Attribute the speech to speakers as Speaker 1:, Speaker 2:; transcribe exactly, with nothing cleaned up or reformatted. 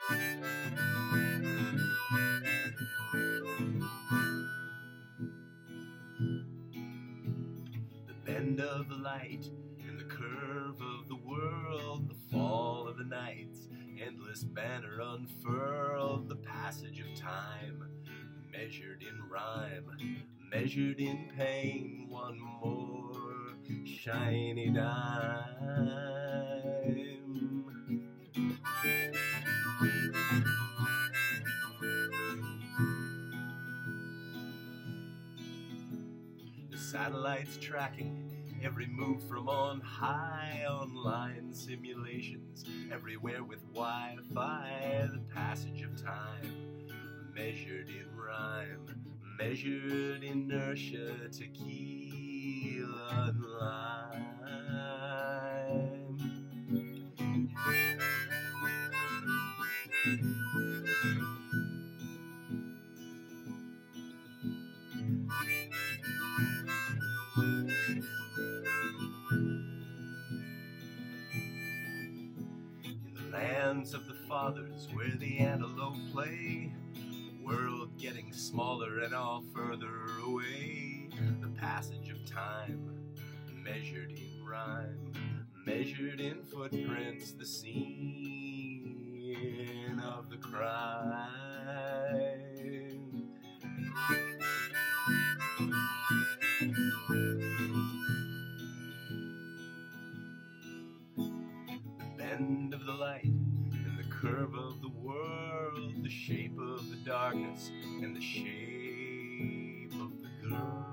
Speaker 1: The bend of the light and the curve of the world, the fall of the night's endless banner unfurled, the passage of time, measured in rhyme, measured in pain, one more shiny dime. The satellite's tracking every move from on high, online simulations everywhere with Wi-Fi, the passage of time, measured in rhyme, measured inertia, tequila and lime. In the lands of the fathers where the antelope play, world getting smaller and all further away, the passage of time, measured in rhyme, measured in footprints, the scene of the crime. The bend of the light and the curve of the world, the shape of the darkness and the shape of the girl.